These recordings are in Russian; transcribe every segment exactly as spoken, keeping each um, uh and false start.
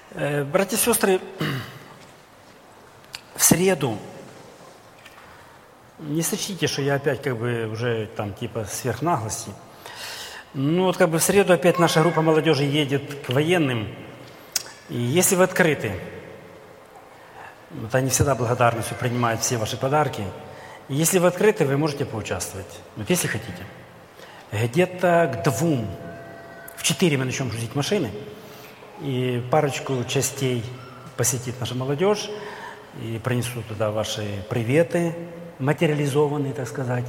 Братья и сестры, в среду, не сочтите, что я опять как бы уже там типа сверхнаглости, ну вот как бы в среду опять наша группа молодежи едет к военным, и если вы открыты, вот они всегда благодарностью принимают все ваши подарки, и если вы открыты, вы можете поучаствовать, вот если хотите. Где-то к двум, в четыре мы начнем грузить машины, и парочку частей посетит наша молодежь, и принесут туда ваши приветы, материализованные, так сказать.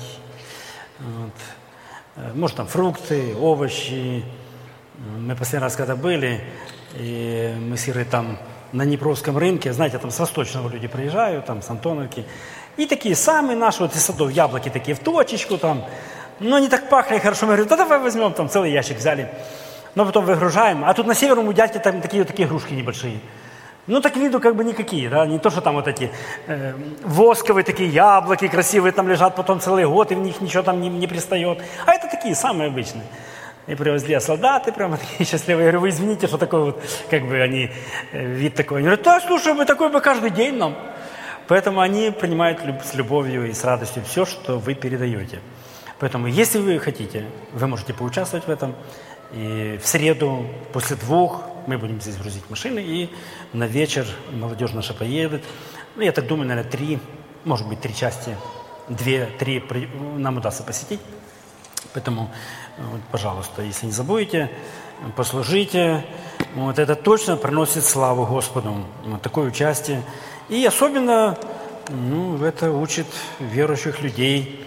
Вот. Может, там фрукты, овощи. Мы последний раз, когда были, и мы с Ирой там на Днепровском рынке, знаете, там с Восточного люди приезжают, там с Антоновки, и такие самые наши, вот из садов, яблоки такие в точечку там, но они так пахли хорошо, мы говорим, да давай возьмем, там целый ящик взяли. Но потом выгружаем. А тут на северном у дядьки там такие вот такие игрушки небольшие. Ну, так виду как бы никакие, да, не то, что там вот эти э, восковые такие яблоки красивые там лежат потом целый год, и в них ничего там не, не пристает. А это такие самые обычные. И привезли, а солдаты прямо такие счастливые. Я говорю, вы извините, что такой вот, как бы они, э, вид такой. Они говорят, да, слушай, мы такой бы каждый день нам. Поэтому они принимают люб- с любовью и с радостью все, что вы передаете. Поэтому, если вы хотите, вы можете поучаствовать в этом. И в среду после двух мы будем здесь грузить машины, и на вечер молодежь наша поедет. Ну, я так думаю, наверное, три, может быть, три части, две, три нам удастся посетить. Поэтому, вот, пожалуйста, если не забудете, послужите. Вот, это точно приносит славу Господу, вот такое участие. И особенно ну, это учит верующих людей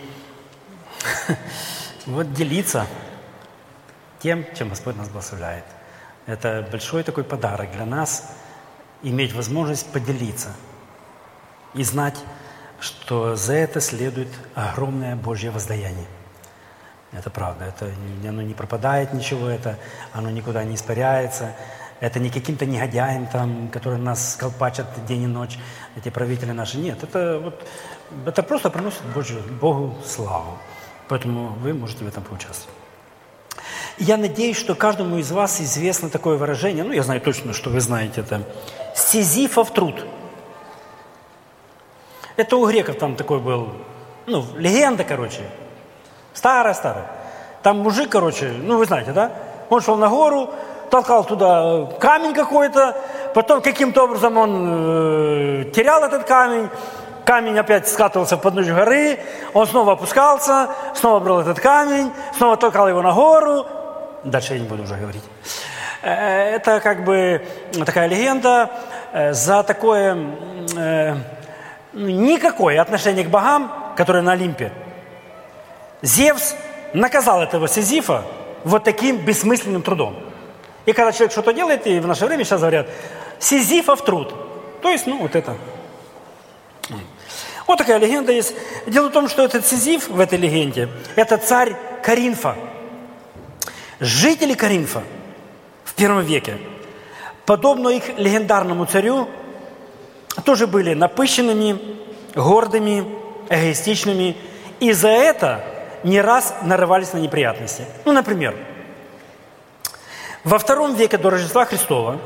вот делиться тем, чем Господь нас благословляет. Это большой такой подарок для нас, иметь возможность поделиться и знать, что за это следует огромное Божье воздаяние. Это правда, это, оно не пропадает ничего, это, оно никуда не испаряется. Это не каким-то негодяям, там, которые нас колпачат день и ночь, эти правители наши. Нет, это, вот, это просто приносит Божью, Богу славу. Поэтому вы можете в этом поучаствовать. Я надеюсь, что каждому из вас известно такое выражение, ну, я знаю точно, что вы знаете это, «Сизифов труд». Это у греков там такой был, ну, легенда, короче, старая-старая. Там мужик, короче, ну, вы знаете, да? Он шел на гору, толкал туда камень какой-то, потом каким-то образом он э, терял этот камень, камень опять скатывался в подножие горы, он снова опускался, снова брал этот камень, снова толкал его на гору. Дальше я не буду уже говорить. Это как бы такая легенда. За такое э, никакое отношение к богам, которые на Олимпе, Зевс наказал этого Сизифа вот таким бессмысленным трудом. И когда человек что-то делает, и в наше время сейчас говорят, Сизифов труд. То есть, ну, вот это. Вот такая легенда есть. Дело в том, что этот Сизиф в этой легенде, это царь Коринфа. Жители Коринфа в первом веке, подобно их легендарному царю, тоже были напыщенными, гордыми, эгоистичными, и за это не раз нарывались на неприятности. Ну, например, во втором веке до Рождества Христова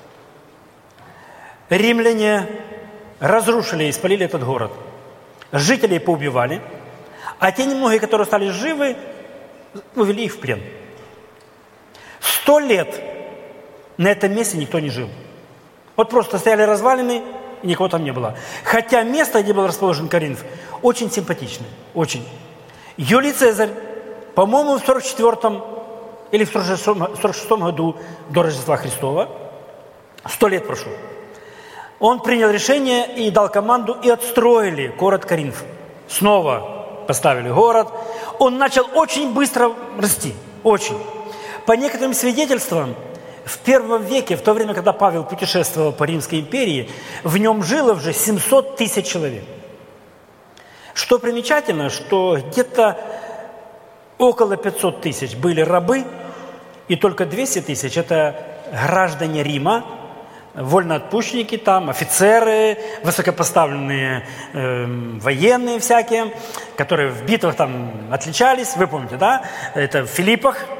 римляне разрушили и спалили этот город. Жителей поубивали, а те немногие, которые остались живы, увели их в плен. Сто лет на этом месте никто не жил. Вот просто стояли развалины, и никого там не было. Хотя место, где был расположен Коринф, очень симпатичное, очень. Юлий Цезарь, по-моему, в сорок четвёртом или в сорок шестом году до Рождества Христова, сто лет прошло, он принял решение и дал команду, и отстроили город Коринф. Снова поставили город. Он начал очень быстро расти, очень. По некоторым свидетельствам, в первом веке, в то время, когда Павел путешествовал по Римской империи, в нем жило уже семьсот тысяч человек. Что примечательно, что где-то около пятьсот тысяч были рабы, и только двести тысяч – это граждане Рима, вольноотпущенники там, офицеры, высокопоставленные э, военные всякие, которые в битвах там отличались, вы помните, да? Это в Филиппах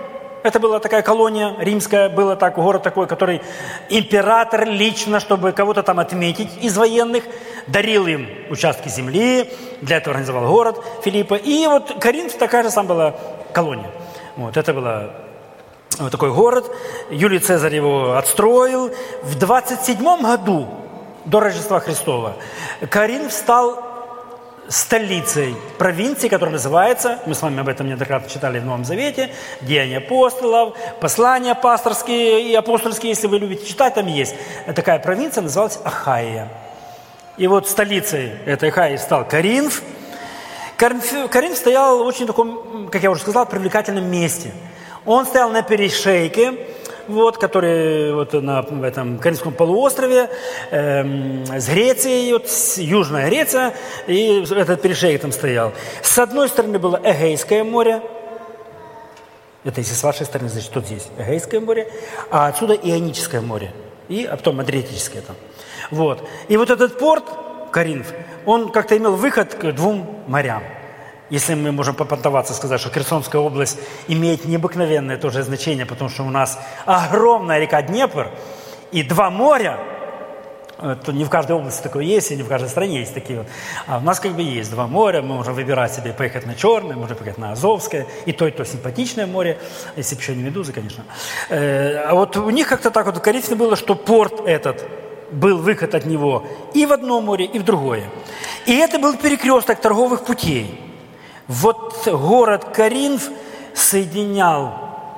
Это была такая колония римская, был так, город такой, который император лично, чтобы кого-то там отметить из военных, дарил им участки земли, для этого организовал город Филиппа. И вот Коринф такая же самая была колония. Вот, это был вот такой город. Юлий Цезарь его отстроил. В двадцать седьмом году до Рождества Христова Коринф стал столицей провинции, которая называется, мы с вами об этом неоднократно читали в Новом Завете, Деяния апостолов, послания пасторские и апостольские, если вы любите читать, там есть. Такая провинция называлась Ахайя. И вот столицей этой Ахайи стал Коринф. Коринф, Коринф стоял в очень таком, как я уже сказал, привлекательном месте. Он стоял на перешейке, вот, который вот на в этом Коринфском полуострове, э, с Грецией, вот, с Южная Греция, и этот перешейк там стоял. С одной стороны было Эгейское море, это если с вашей стороны, значит, тут здесь Эгейское море, а отсюда Ионическое море, и а потом Адриатическое там. Вот. И вот этот порт, Коринф, он как-то имел выход к двум морям. Если мы можем попонтоваться, сказать, что Херсонская область имеет необыкновенное тоже значение, потому что у нас огромная река Днепр и два моря, то не в каждой области такое есть, и не в каждой стране есть такие вот. А у нас как бы есть два моря, мы можем выбирать себе, поехать на Черное, можем поехать на Азовское, и то, и то симпатичное море, если бы еще не Медузы, конечно. А вот у них как-то так вот в Коринфе было, что порт этот, был выход от него и в одно море, и в другое. И это был перекресток торговых путей. Вот город Коринф соединял,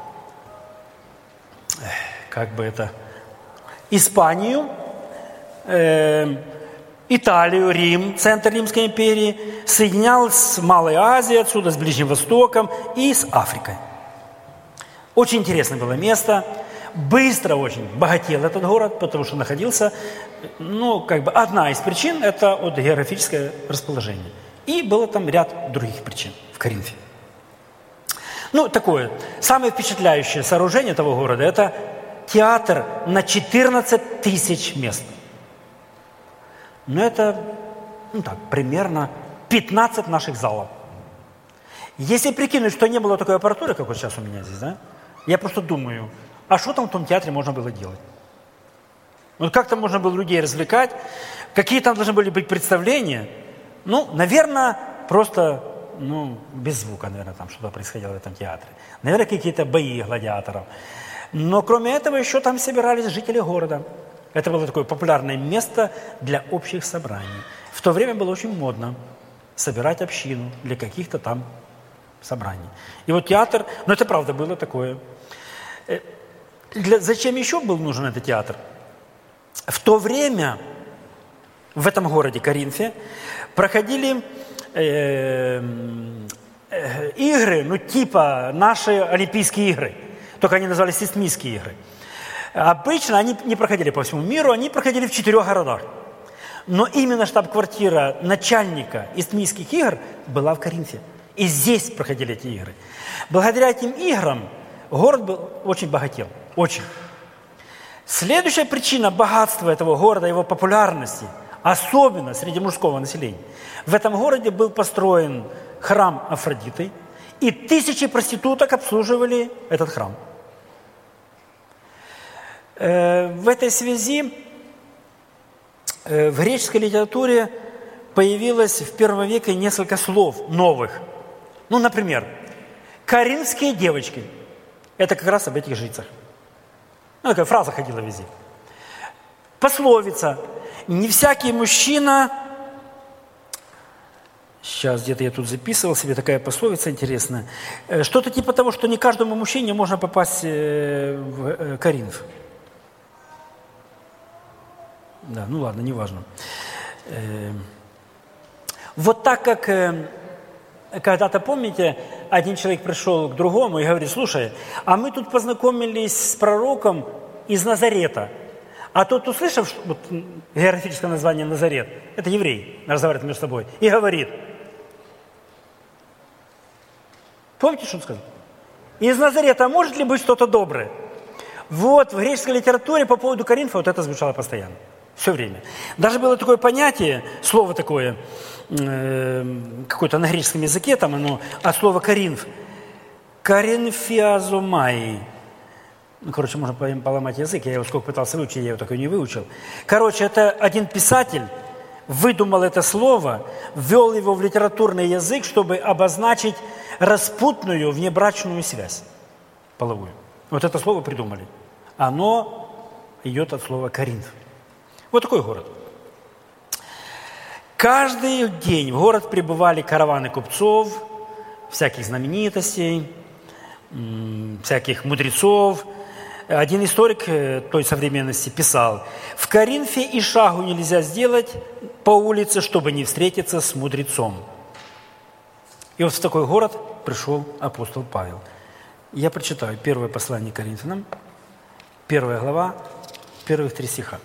как бы это, Испанию, э, Италию, Рим, центр Римской империи, соединял с Малой Азией, отсюда с Ближним Востоком и с Африкой. Очень интересное было место. Быстро очень богател этот город, потому что находился, ну, как бы одна из причин – это вот географическое расположение. И было там ряд других причин в Коринфе. Ну, такое. Самое впечатляющее сооружение этого города – это театр на четырнадцать тысяч мест. Ну, это, ну так, примерно пятнадцать наших залов. Если прикинуть, что не было такой аппаратуры, как вот сейчас у меня здесь, да, я просто думаю, а что там в том театре можно было делать? Вот как там можно было людей развлекать? Какие там должны были быть представления? Ну, наверное, просто, ну, без звука, наверное, там что-то происходило в этом театре. Наверное, какие-то бои гладиаторов. Но кроме этого еще там собирались жители города. Это было такое популярное место для общих собраний. В то время было очень модно собирать общину для каких-то там собраний. И вот театр, ну это правда было такое. Для, зачем еще был нужен этот театр? В то время в этом городе Коринфе проходили э, э, игры, ну типа наши Олимпийские игры, только они назывались Истмийские игры. Обычно они не проходили по всему миру, они проходили в четырех городах. Но именно штаб-квартира начальника Истмийских игр была в Коринфе. И здесь проходили эти игры. Благодаря этим играм город был очень богател, очень. Следующая причина богатства этого города, его популярности, особенно среди мужского населения. В этом городе был построен храм Афродиты, и тысячи проституток обслуживали этот храм. В этой связи в греческой литературе появилось в первом веке несколько слов новых. Ну, например, «коринфские девочки». Это как раз об этих жрицах. Ну, такая фраза ходила везде. Пословица. Не всякий мужчина... Сейчас где-то я тут записывал себе, такая пословица интересная. Что-то типа того, что не каждому мужчине можно попасть в Коринф. Да, ну ладно, неважно. Вот так как... Когда-то, помните, один человек пришел к другому и говорит: слушай, а мы тут познакомились с пророком из Назарета. А тот, услышав вот, географическое название Назарет, это еврей, разговаривает между собой, и говорит: помните, что он сказал? Из Назарета может ли быть что-то доброе? Вот в греческой литературе по поводу Коринфа вот это звучало постоянно. Все время. Даже было такое понятие, слово такое, э, какое-то на греческом языке, там оно, от слова «коринф». Коринфиазомай. Ну, короче, можно поломать язык. Я его сколько пытался выучить, я его так и не выучил. Короче, это один писатель выдумал это слово, ввел его в литературный язык, чтобы обозначить распутную внебрачную связь половую. Вот это слово придумали. Оно идет от слова Коринф. Вот такой город. Каждый день в город прибывали караваны купцов, всяких знаменитостей, всяких мудрецов. Один историк той современности писал: в Коринфе и шагу нельзя сделать по улице, чтобы не встретиться с мудрецом. И вот в такой город пришел апостол Павел. Я прочитаю первое послание Коринфянам, первая глава, первых три стиха.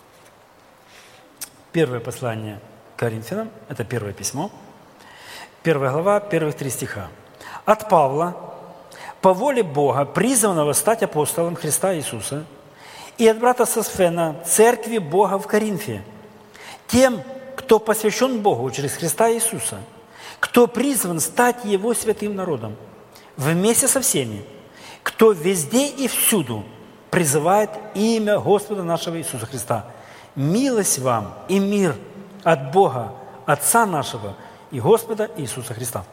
Первое послание Коринфянам, это первое письмо, первая глава, первых три стиха. От Павла, по воле Бога, призванного стать апостолом Христа Иисуса, и от брата Сосфена, церкви Бога в Коринфе, тем, кто посвящен Богу через Христа Иисуса, кто призван стать Его святым народом, вместе со всеми, кто везде и всюду призывает имя Господа нашего Иисуса Христа. Милость вам и мир от Бога, Отца нашего и Господа Иисуса Христа.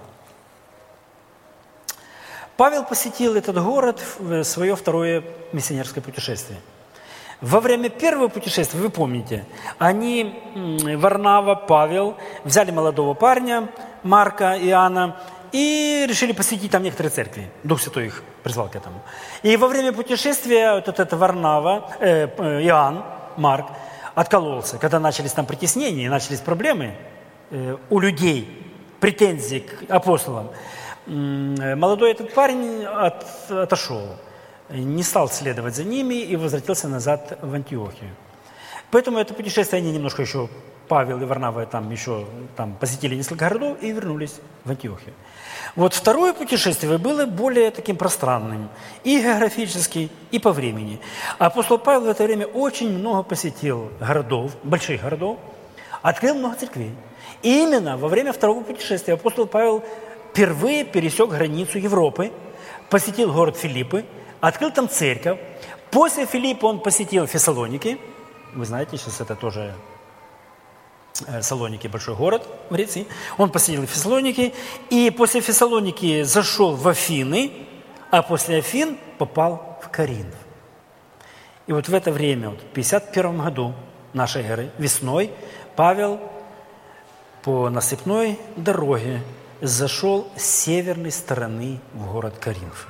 Павел посетил этот город в свое второе миссионерское путешествие. Во время первого путешествия, вы помните, они, Варнава, Павел, взяли молодого парня, Марка, Иоанна, и решили посетить там некоторые церкви. Дух Святой их призвал к этому. И во время путешествия вот этот Варнава, э, Иоанн, Марк, откололся. Когда начались там притеснения, начались проблемы э, у людей, претензии к апостолам, э, молодой этот парень от, отошел, не стал следовать за ними и возвратился назад в Антиохию. Поэтому это путешествие они немножко еще, Павел и Варнава там еще там, посетили несколько городов и вернулись в Антиохию. Вот второе путешествие было более таким пространным, и географически, и по времени. Апостол Павел в это время очень много посетил городов, больших городов, открыл много церквей. И именно во время второго путешествия апостол Павел впервые пересек границу Европы, посетил город Филиппы, открыл там церковь. После Филиппа он посетил Фессалоники. Вы знаете, сейчас это тоже Салоники, большой город в Греции. Он посетил Фессалоники, и после Фессалоники зашел в Афины, а после Афин попал в Коринф. И вот в это время, вот в пятьдесят первом году нашей эры, весной, Павел по насыпной дороге зашел с северной стороны в город Коринф.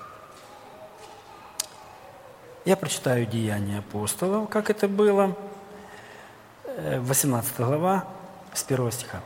Я прочитаю Деяния апостолов, как это было. восемнадцатая глава, с первого стиха.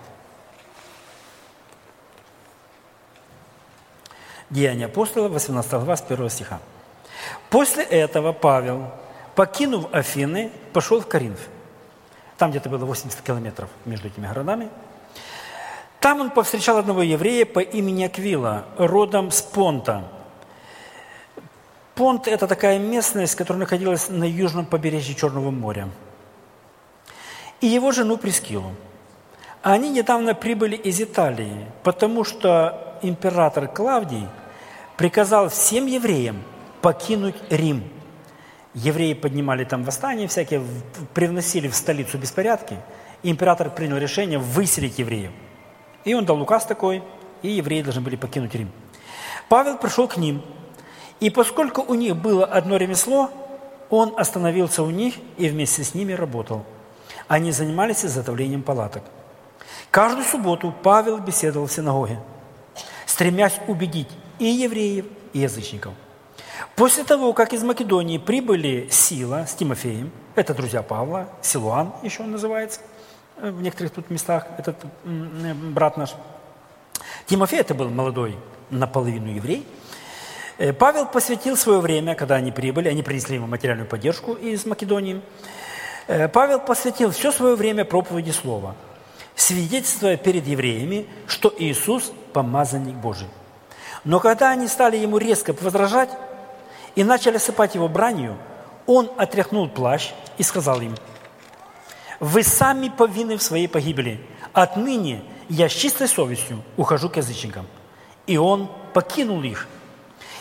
Деяния апостолов, восемнадцатая глава, с первого стиха. После этого Павел, покинув Афины, пошел в Коринф. Там где-то было восемьдесят километров между этими городами. Там он повстречал одного еврея по имени Аквила, родом с Понта. Понт – это такая местность, которая находилась на южном побережье Черного моря. И его жену Прискилу. Они недавно прибыли из Италии, потому что император Клавдий приказал всем евреям покинуть Рим. Евреи поднимали там восстания всякие, привносили в столицу беспорядки. И император принял решение выселить евреев. И он дал указ такой, и евреи должны были покинуть Рим. Павел пришел к ним, и поскольку у них было одно ремесло, он остановился у них и вместе с ними работал. Они занимались изготовлением палаток. Каждую субботу Павел беседовал в синагоге, стремясь убедить и евреев, и язычников. После того, как из Македонии прибыли Сила с Тимофеем, это друзья Павла, Силуан еще он называется, в некоторых тут местах, этот брат наш. Тимофей это был молодой, наполовину еврей. Павел посвятил свое время, когда они прибыли, они принесли ему материальную поддержку из Македонии. Павел посвятил все свое время проповеди слова, свидетельствуя перед евреями, что Иисус – помазанник Божий. Но когда они стали ему резко возражать и начали осыпать его бранью, он отряхнул плащ и сказал им: «Вы сами повинны в своей погибели. Отныне я с чистой совестью ухожу к язычникам». И он покинул их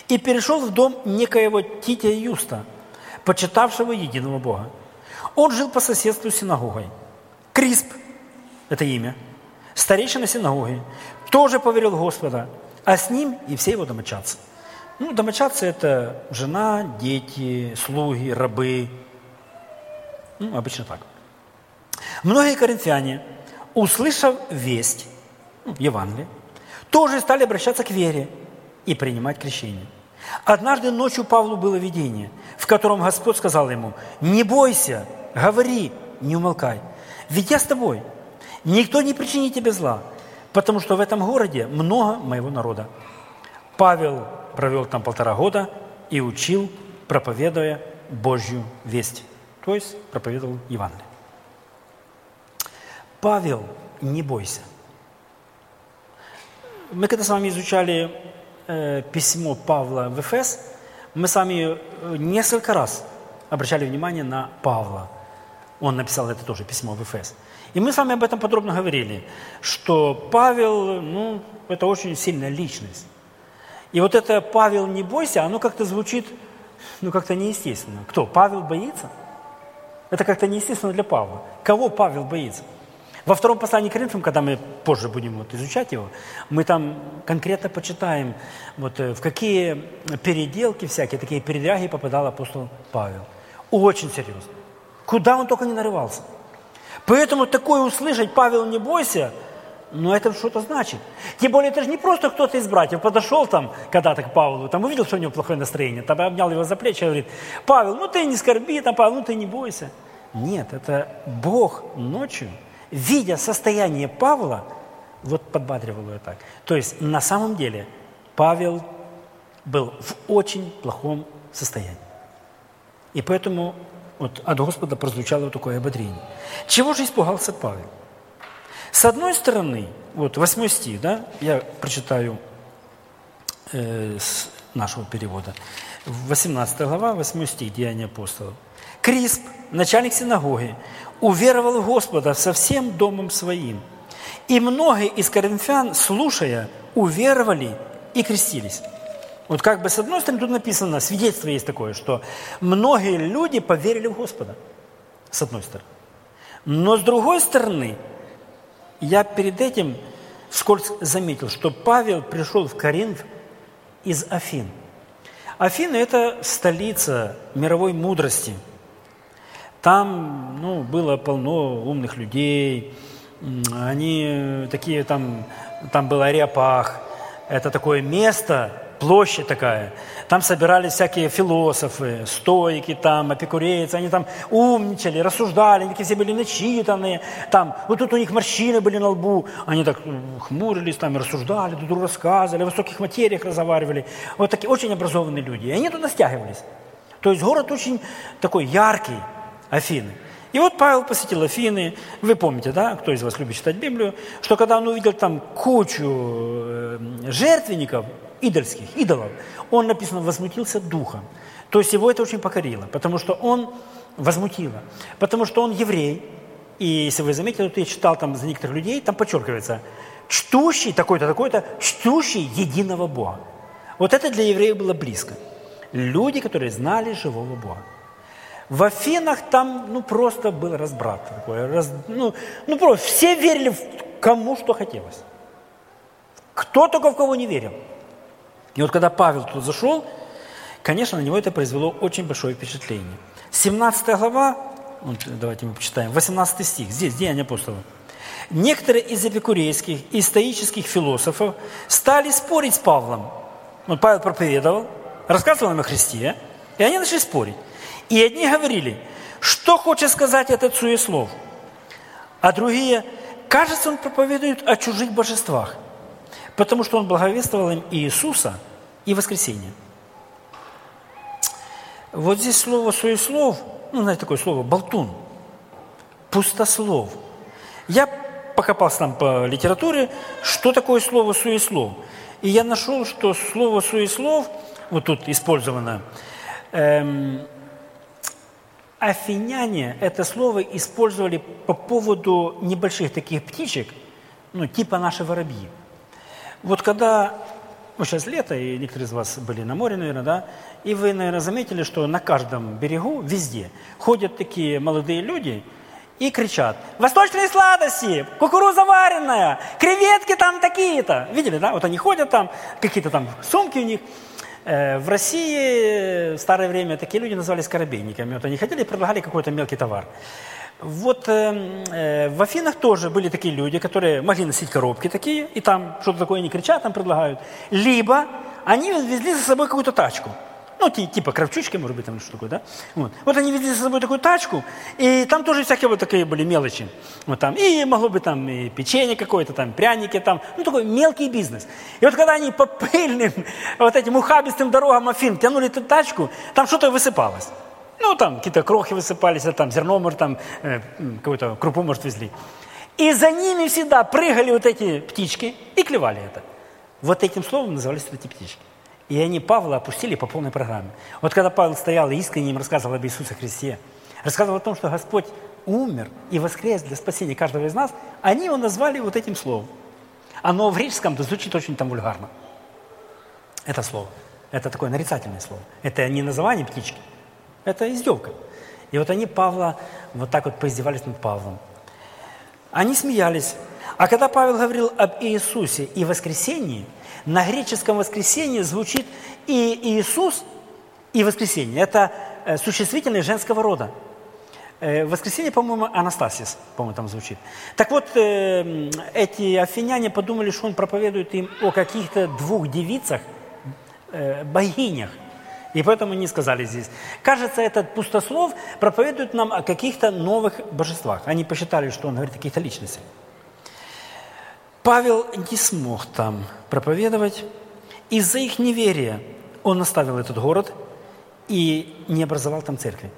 и перешел в дом некоего Тития Юста, почитавшего единого Бога. Он жил по соседству с синагогой. Крисп, это имя, старейшина синагоги, тоже поверил в Господа, а с ним и все его домочадцы. Ну, домочадцы – это жена, дети, слуги, рабы. Ну, обычно так. Многие коринфяне, услышав весть, ну, Евангелие, тоже стали обращаться к вере и принимать крещение. Однажды ночью Павлу было видение, в котором Господь сказал ему: «Не бойся, говори, не умолкай, ведь я с тобой. Никто не причинит тебе зла, потому что в этом городе много моего народа». Павел провел там полтора года и учил, проповедуя Божью весть, то есть проповедовал Евангелие. Павел, не бойся. Мы когда с вами изучали э, письмо Павла в Эфес, мы с вами несколько раз обращали внимание на Павла. Он написал это тоже письмо в Эфес. И мы с вами об этом подробно говорили, что Павел, ну, это очень сильная личность. И вот это «Павел, не бойся», оно как-то звучит, ну, как-то неестественно. Кто? Павел боится? Это как-то неестественно для Павла. Кого Павел боится? Во втором послании к Коринфянам, когда мы позже будем вот изучать его, мы там конкретно почитаем, вот, в какие переделки всякие, такие передряги попадал апостол Павел. Очень серьезно. Куда он только не нарывался. Поэтому такое услышать «Павел, не бойся», ну это что-то значит. Тем более это же не просто кто-то из братьев подошел там когда-то к Павлу, там увидел, что у него плохое настроение, там обнял его за плечи и говорит: «Павел, ну ты не скорби, там, Павел, ну ты не бойся». Нет, это Бог ночью, видя состояние Павла, вот подбадривал его так. То есть на самом деле Павел был в очень плохом состоянии. И поэтому вот от Господа прозвучало вот такое ободрение. Чего же испугался Павел? С одной стороны, вот восьмой стих, да, я прочитаю э, с нашего перевода. восемнадцатая глава, восьмой стих, Деяния апостолов. «Крисп, начальник синагоги, уверовал в Господа со всем домом своим, и многие из коринфян, слушая, уверовали и крестились». Вот как бы с одной стороны тут написано, свидетельство есть такое, что многие люди поверили в Господа, с одной стороны. Но с другой стороны, я перед этим вскользь заметил, что Павел пришел в Коринф из Афин. Афины – это столица мировой мудрости. Там, ну, было полно умных людей, они такие, там, там был Ареопаг, это такое место, площадь такая. Там собирались всякие философы, стоики, там, эпикурейцы, они там умничали, рассуждали, они такие все были начитанные, там, вот тут у них морщины были на лбу, они так хмурились, там, рассуждали, друг другу рассказывали, о высоких материях разговаривали. Вот такие очень образованные люди. И они туда стягивались. То есть город очень такой яркий, Афины. И вот Павел посетил Афины. Вы помните, да, кто из вас любит читать Библию, что когда он увидел там кучу жертвенников, идольских, идолов, он, написано, возмутился духом. То есть его это очень покорило, потому что он возмутило, потому что он еврей. И если вы заметили, вот я читал там за некоторых людей, там подчеркивается, чтущий, такой-то, такой-то, чтущий единого Бога. Вот это для евреев было близко. Люди, которые знали живого Бога. В Афинах там, ну, просто был разбрат такой, раз, ну, ну, просто все верили в кому что хотелось. Кто только в кого не верил. И вот когда Павел тут зашел, конечно, на него это произвело очень большое впечатление. семнадцатая глава, вот, давайте мы почитаем, восемнадцатый стих, здесь Деяния апостолов. Некоторые из эпикурейских и стоических философов стали спорить с Павлом. Вот Павел проповедовал, рассказывал им о Христе, и они начали спорить. И одни говорили: что хочет сказать этот суеслов? А другие: кажется, он проповедует о чужих божествах, потому что он благовествовал им Иисуса и воскресение. Вот здесь слово «суеслов», ну, знаете, такое слово «болтун», «пустослов». Я покопался там по литературе, что такое слово «суеслов». И я нашел, что слово «суеслов», вот тут использовано, эм, афиняне это слово использовали по поводу небольших таких птичек, ну, типа наши воробьи. Вот когда Вот сейчас лето, и некоторые из вас были на море, наверное, да? И вы, наверное, заметили, что на каждом берегу, везде, ходят такие молодые люди и кричат: «Восточные сладости! Кукуруза вареная! Креветки там такие-то!» Видели, да? Вот они ходят там, какие-то там сумки у них. В России в старое время такие люди назывались корабейниками. Вот они ходили и предлагали какой-то мелкий товар. Вот э, в Афинах тоже были такие люди, которые могли носить коробки такие, и там что-то такое они кричат, там предлагают. Либо они везли за собой какую-то тачку. Ну, типа кравчучки, может быть, там что такое, да? Вот. вот они везли за собой такую тачку, и там тоже всякие вот такие были мелочи. Вот там, и могло быть там и печенье какое-то, там, пряники, там, ну, такой мелкий бизнес. И вот когда они по пыльным, вот этим ухабистым дорогам Афин тянули эту тачку, там что-то высыпалось. Ну, там какие-то крохи высыпались, а там зерно, может, там, э, какую-то крупу, может, везли. И за ними всегда прыгали вот эти птички и клевали это. Вот этим словом назывались эти птички. И они Павла опустили по полной программе. Вот когда Павел стоял и искренне им рассказывал об Иисусе Христе, рассказывал о том, что Господь умер и воскрес для спасения каждого из нас, они его назвали вот этим словом. Оно в греческом-то звучит очень там вульгарно. Это слово. Это такое нарицательное слово. Это не название птички. Это издевка. И вот они Павла вот так вот поиздевались над Павлом. Они смеялись. А когда Павел говорил об Иисусе и воскресении, на греческом воскресении звучит и Иисус, и воскресенье. Это существительное женского рода. Воскресенье, по-моему, Анастасис, по-моему, там звучит. Так вот, эти афиняне подумали, что он проповедует им о каких-то двух девицах, богинях. И поэтому не сказали здесь. Кажется, этот пустослов проповедует нам о каких-то новых божествах. Они посчитали, что он говорит о каких-то личностях. Павел не смог там проповедовать. Из-за их неверия он оставил этот город и не образовал там церкви.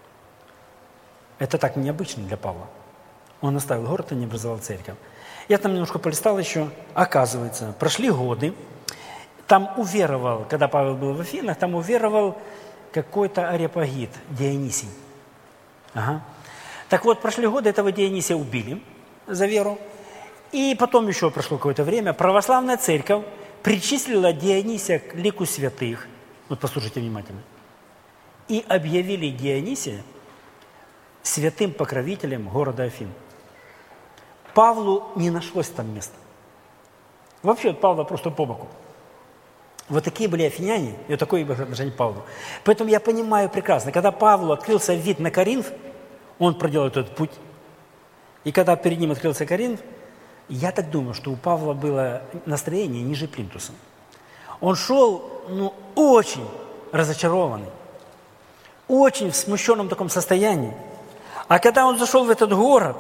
Это так необычно для Павла. Он оставил город и не образовал церковь. Я там немножко полистал еще. Оказывается, прошли годы. Там уверовал, когда Павел был в Афинах, там уверовал какой-то Ареопагит, Дионисий. Ага. Так вот, прошли годы, этого Дионисия убили за веру. И потом еще прошло какое-то время, православная церковь причислила Дионисия к лику святых. Вот послушайте внимательно. И объявили Дионисия святым покровителем города Афин. Павлу не нашлось там места. Вообще от Павла просто по боку. Вот такие были афиняне, и вот такое было отношение к Павлу. Поэтому я понимаю прекрасно, когда Павлу открылся вид на Коринф, он проделал этот путь. И когда перед ним открылся Коринф, я так думаю, что у Павла было настроение ниже плинтуса. Он шел, ну, очень разочарованный, очень в смущенном таком состоянии. А когда он зашел в этот город,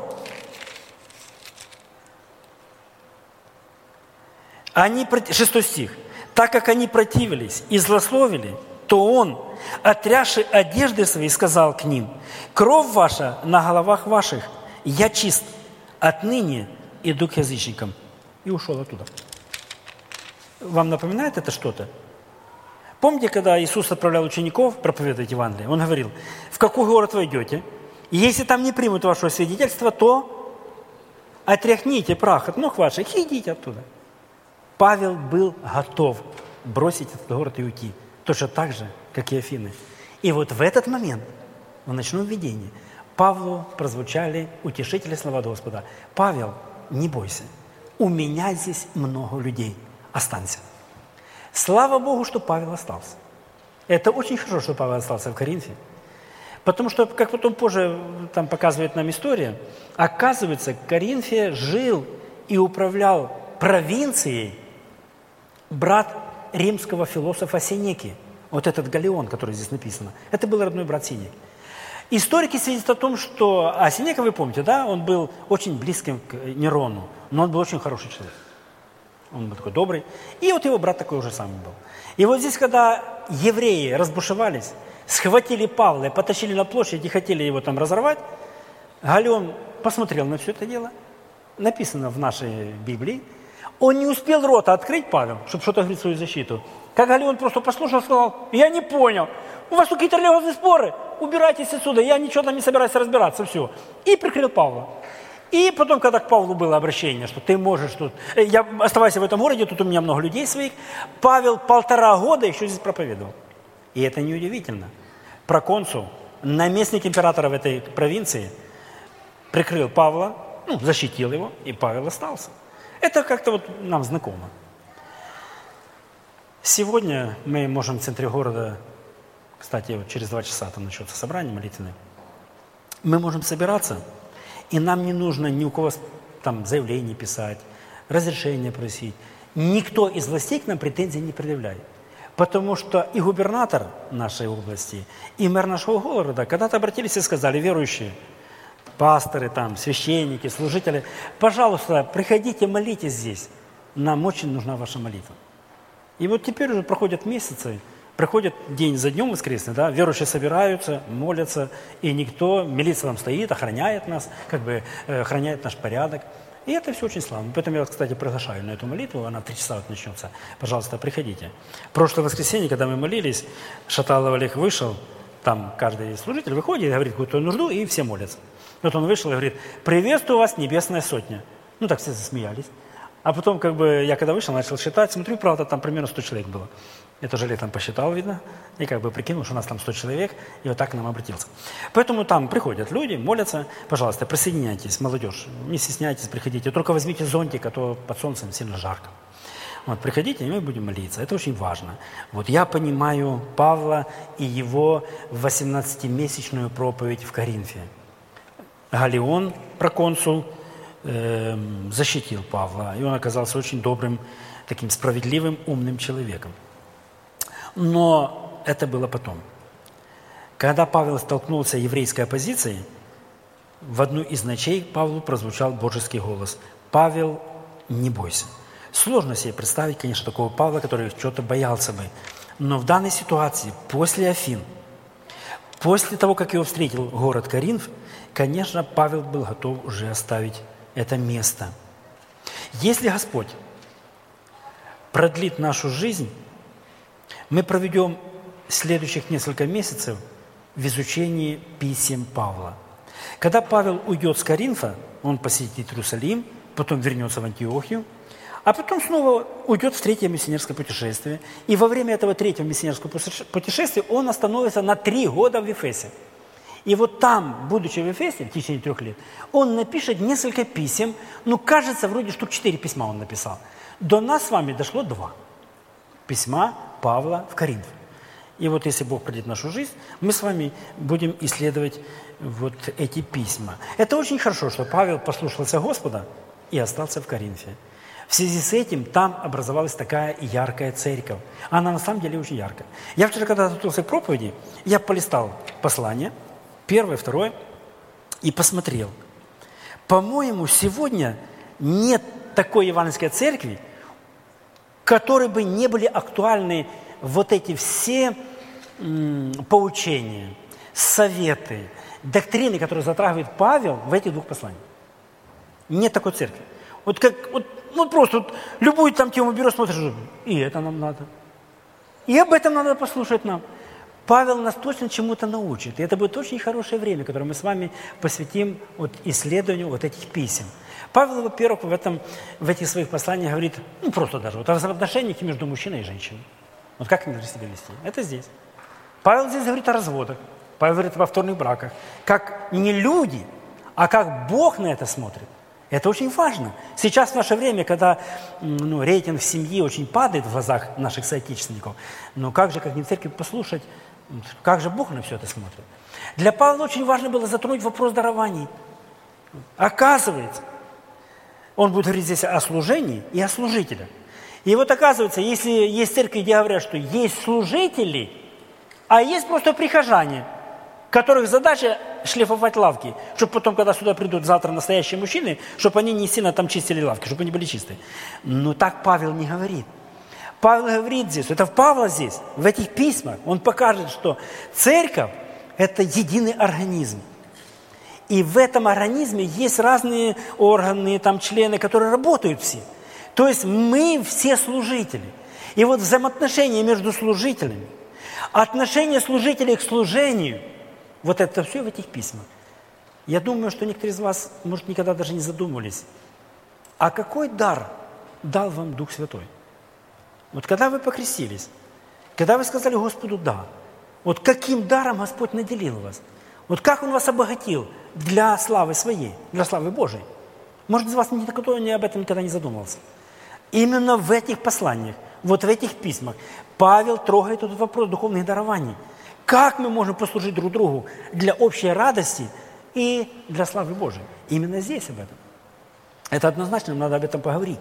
они, шестой стих, так как они противились и злословили, то он, отрясши одежды свои, сказал к ним: кровь ваша на головах ваших, я чист, отныне иду к язычникам. И ушел оттуда. Вам напоминает это что-то? Помните, когда Иисус отправлял учеников проповедовать Евангелие, Он говорил: в какой город вы идете, и если там не примут вашего свидетельства, то отряхните прах от ног ваших и идите оттуда. Павел был готов бросить этот город и уйти, точно так же, как и Афины. И вот в этот момент, в ночном видении, Павлу прозвучали утешительные слова Господа: Павел, не бойся, у меня здесь много людей, останься. Слава Богу, что Павел остался. Это очень хорошо, что Павел остался в Коринфе. Потому что, как потом позже там показывает нам история, оказывается, в Коринфе жил и управлял провинцией брат римского философа Сенеки. Вот этот Галлион, который здесь написано. Это был родной брат Сенеки. Историки свидетельствуют о том, что... А Сенека, вы помните, да? Он был очень близким к Нерону, но он был очень хороший человек. Он был такой добрый. И вот его брат такой уже самый был. И вот здесь, когда евреи разбушевались, схватили Павла и потащили на площадь и хотели его там разорвать, Галлион посмотрел на все это дело. Написано в нашей Библии. Он не успел рота открыть, Павел, чтобы что-то говорить в свою защиту. Как Галлион просто послушал, сказал: я не понял, у вас тут какие-то религиозные споры, убирайтесь отсюда, я ничего там не собираюсь разбираться, все. И прикрыл Павла. И потом, когда к Павлу было обращение, что ты можешь тут... Я оставайся в этом городе, тут у меня много людей своих. Павел полтора года еще здесь проповедовал. И это неудивительно. Проконсул, наместник императора в этой провинции, прикрыл Павла, ну, защитил его, и Павел остался. Это как-то вот нам знакомо. Сегодня мы можем в центре города, кстати, вот через два часа там начнется собрание молитвенное, мы можем собираться, и нам не нужно ни у кого там заявление писать, разрешение просить. Никто из властей к нам претензий не предъявляет. Потому что и губернатор нашей области, и мэр нашего города когда-то обратились и сказали: верующие, пасторы, там, священники, служители, пожалуйста, приходите, молитесь здесь. Нам очень нужна ваша молитва. И вот теперь уже проходят месяцы, проходит день за днем воскресный, да, верующие собираются, молятся, и никто, милиция там стоит, охраняет нас, как бы э, охраняет наш порядок. И это все очень славно. Поэтому я, кстати, приглашаю на эту молитву, она в три часа вот начнется. Пожалуйста, приходите. Прошлое воскресенье, когда мы молились, Шаталов Олег вышел, там каждый служитель выходит, говорит какую-то нужду, и все молятся. Вот он вышел и говорит: приветствую вас, небесная сотня. Ну так все засмеялись. А потом, как бы, я когда вышел, начал считать, смотрю, правда, там примерно сто человек было. Я тоже летом посчитал, видно, и как бы прикинул, что у нас там сто человек, и вот так к нам обратился. Поэтому там приходят люди, молятся. Пожалуйста, присоединяйтесь, молодежь, не стесняйтесь, приходите. Только возьмите зонтик, а то под солнцем сильно жарко. Вот, приходите, и мы будем молиться. Это очень важно. Вот я понимаю Павла и его восемнадцатимесячную проповедь в Коринфе. Галион, проконсул, э, защитил Павла, и он оказался очень добрым, таким справедливым, умным человеком. Но это было потом. Когда Павел столкнулся с еврейской оппозицией, в одну из ночей Павлу прозвучал божеский голос: «Павел, не бойся». Сложно себе представить, конечно, такого Павла, который чего-то боялся бы. Но в данной ситуации, после Афин, после того, как его встретил город Коринф, конечно, Павел был готов уже оставить это место. Если Господь продлит нашу жизнь, мы проведем следующих несколько месяцев в изучении писем Павла. Когда Павел уйдет с Коринфа, он посетит Иерусалим, потом вернется в Антиохию, а потом снова уйдет в третье миссионерское путешествие. И во время этого третьего миссионерского путешествия он остановится на три года в Эфесе. И вот там, будучи в Эфесе в течение трех лет, он напишет несколько писем, ну, кажется, вроде штук четыре письма он написал. До нас с вами дошло два письма Павла в Коринф. И вот если Бог придет в нашу жизнь, мы с вами будем исследовать вот эти письма. Это очень хорошо, что Павел послушался Господа и остался в Коринфе. В связи с этим там образовалась такая яркая церковь. Она на самом деле очень яркая. Я вчера, когда готовился к проповеди, я полистал послание, первое, второе, и посмотрел. По-моему, сегодня нет такой евангельской церкви, которой бы не были актуальны вот эти все м, поучения, советы, доктрины, которые затрагивает Павел в этих двух посланиях. Нет такой церкви. Вот как, вот, ну просто вот, любую там тему берешь, смотришь, и это нам надо. И об этом надо послушать нам. Павел нас точно чему-то научит. И это будет очень хорошее время, которое мы с вами посвятим вот, исследованию вот этих писем. Павел, во-первых, в, этом, в этих своих посланиях говорит, ну просто даже, вот, о взаимоотношениях между мужчиной и женщиной. Вот как они должны себя вести? Это здесь. Павел здесь говорит о разводах. Павел говорит о повторных браках. Как не люди, а как Бог на это смотрит. Это очень важно. Сейчас в наше время, когда ну, рейтинг семьи очень падает в глазах наших соотечественников, ну как же, как не в церкви послушать, как же Бог на все это смотрит? Для Павла очень важно было затронуть вопрос дарований. Оказывается, он будет говорить здесь о служении и о служителях. И вот оказывается, если есть церкви, где говорят, что есть служители, а есть просто прихожане, которых задача шлифовать лавки, чтобы потом, когда сюда придут завтра настоящие мужчины, чтобы они не сильно там чистили лавки, чтобы они были чистые. Но так Павел не говорит. Павел говорит здесь, это в Павла здесь, в этих письмах, он покажет, что церковь – это единый организм. И в этом организме есть разные органы, там, члены, которые работают все. То есть мы все служители. И вот взаимоотношения между служителями, отношение служителей к служению, вот это все в этих письмах. Я думаю, что некоторые из вас, может, никогда даже не задумывались, а какой дар дал вам Дух Святой? Вот когда вы покрестились, когда вы сказали Господу «да», вот каким даром Господь наделил вас? Вот как Он вас обогатил для славы Своей, для славы Божией? Может, из вас никто не об этом никогда не задумывался. Именно в этих посланиях, вот в этих письмах Павел трогает этот вопрос духовных дарований. Как мы можем послужить друг другу для общей радости и для славы Божией? Именно здесь об этом. Это однозначно, нам надо об этом поговорить.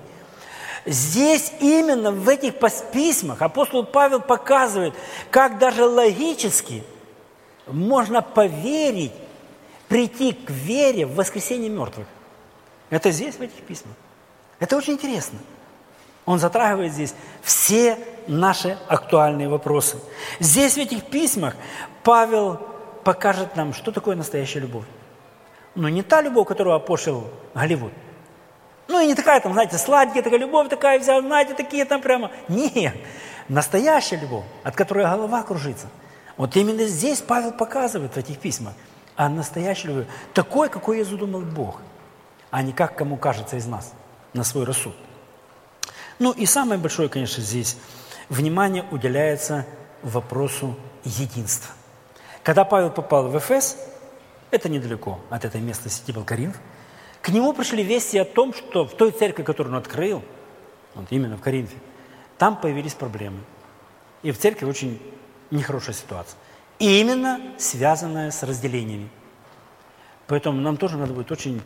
Здесь именно в этих письмах апостол Павел показывает, как даже логически можно поверить, прийти к вере в воскресение мертвых. Это здесь, в этих письмах. Это очень интересно. Он затрагивает здесь все наши актуальные вопросы. Здесь, в этих письмах, Павел покажет нам, что такое настоящая любовь. Но не та любовь, которую опошил Голливуд. Ну и не такая там, знаете, сладкая такая любовь, такая вся, знаете, такие там прямо. Нет, настоящая любовь, от которой голова кружится. Вот именно здесь Павел показывает в этих письмах о настоящей любви. Такой, какой ее задумал Бог, а не как кому кажется из нас, на свой рассуд. Ну и самое большое, конечно, здесь внимание уделяется вопросу единства. Когда Павел попал в Эфес, это недалеко от этой местности, был Коринф, к нему пришли вести о том, что в той церкви, которую он открыл, вот именно в Коринфе, там появились проблемы. И в церкви очень нехорошая ситуация. И именно связанная с разделениями. Поэтому нам тоже надо будет очень,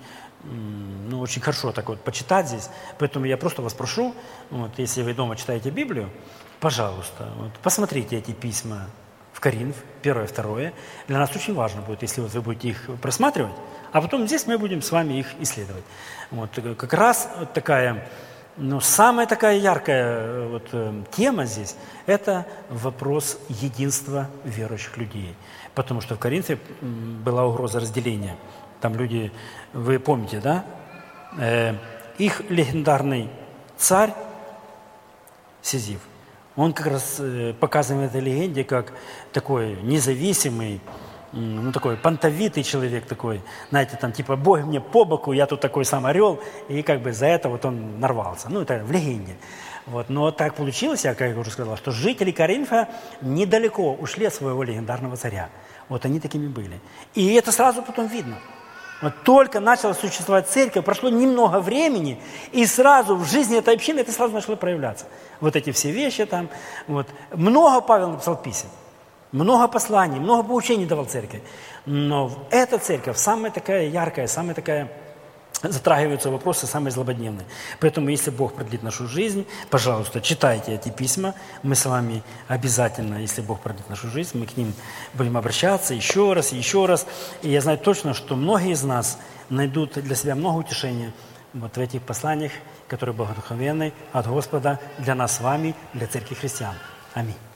ну, очень хорошо так вот почитать здесь. Поэтому я просто вас прошу, вот, если вы дома читаете Библию, пожалуйста, вот, посмотрите эти письма в Коринф, первое, второе. Для нас очень важно будет, если вот вы будете их просматривать, а потом здесь мы будем с вами их исследовать. Вот, как раз вот такая, ну, самая такая яркая вот, тема здесь – это вопрос единства верующих людей. Потому что в Коринфе была угроза разделения. Там люди, вы помните, да? Э, их легендарный царь Сизиф, он как раз э, показан в этой легенде как такой независимый, ну, такой понтовитый человек такой, знаете, там, типа, Бог мне по боку, я тут такой сам орел, и как бы за это вот он нарвался. Ну, это в легенде. Вот. Но так получилось, я как уже сказал, что жители Коринфа недалеко ушли от своего легендарного царя. Вот они такими были. И это сразу потом видно. Вот только начала существовать церковь, прошло немного времени, и сразу в жизни этой общины это сразу начало проявляться. Вот эти все вещи там. Вот. Много Павел написал писем. Много посланий, много поучений давал церкви. Но эта церковь самая такая яркая, самая такая, затрагиваются вопросы самые злободневные. Поэтому, если Бог продлит нашу жизнь, пожалуйста, читайте эти письма. Мы с вами обязательно, если Бог продлит нашу жизнь, мы к ним будем обращаться еще раз, еще раз. И я знаю точно, что многие из нас найдут для себя много утешения вот в этих посланиях, которые богодухновенны от Господа для нас с вами, для церкви христиан. Аминь.